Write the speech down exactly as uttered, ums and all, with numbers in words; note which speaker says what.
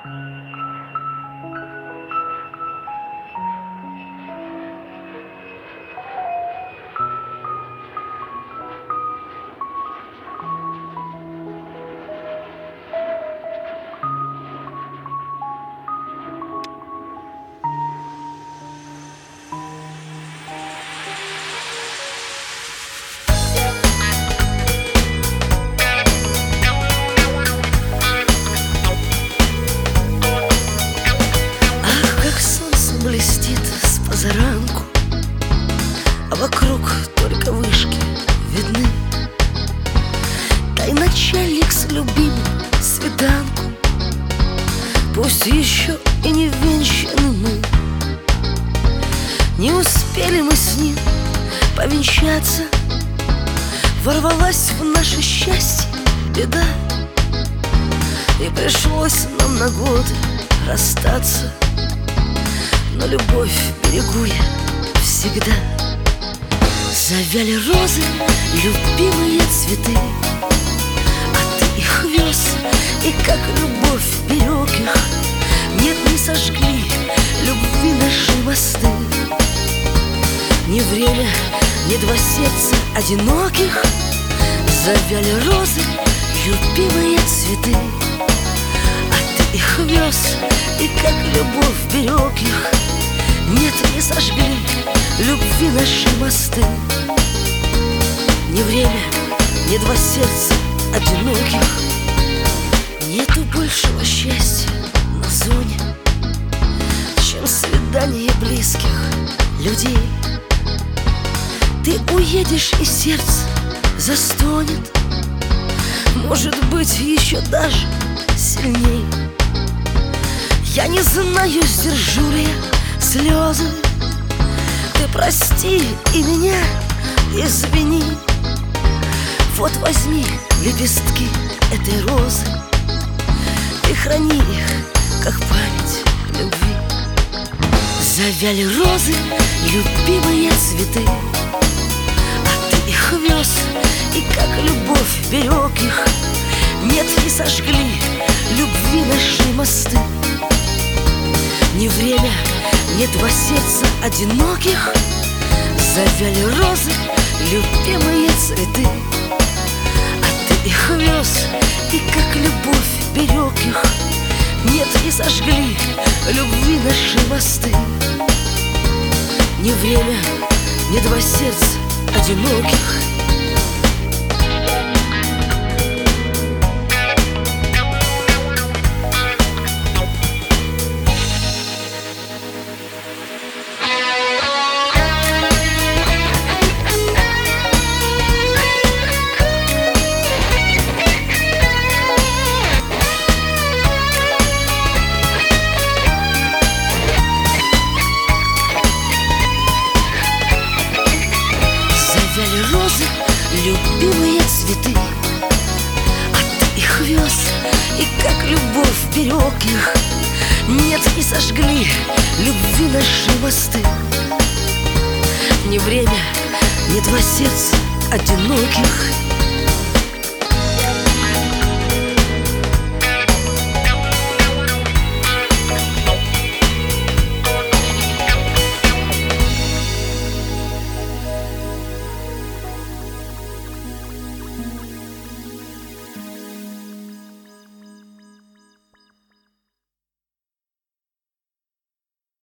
Speaker 1: Блестит с позаранку, а вокруг только вышки видны. Дай, начальник, с любимым свиданку, пусть еще и не венчаны мы. Не успели мы с ним повенчаться, ворвалась в наше счастье беда, и пришлось нам на годы расстаться. Но любовь берегу я всегда. Завяли розы, любимые цветы, а ты их вез, и как любовь берег их. Нет, не сожгли любви наши мосты. Ни время, ни два сердца одиноких. Завяли розы, любимые цветы, а ты их вез, и как любовь берег их. Нет, не сожгли любви наши мосты. Ни время, ни два сердца одиноких. Нету большего счастья на зоне, чем свидание близких людей. Ты уедешь, и сердце застонет, может быть, еще даже сильней. Я не знаю, сдержу ли я слезы. Ты прости и меня извини. Вот возьми лепестки этой розы, и храни их, как память любви. Завяли розы, любимые цветы, а ты их вез, и как любовь берег их. Нет, не сожгли любви наши мосты. Ни время, ни два сердца одиноких. Завяли розы, любимые цветы, а ты их вез, и как любовь берег их. Нет, не сожгли любви наши мосты. Ни время, ни два сердца одиноких. Розы, любимые цветы, а ты их вез, и как любовь берег их. Нет, не сожгли любви наши мосты. Ни время, ни два сердца одиноких.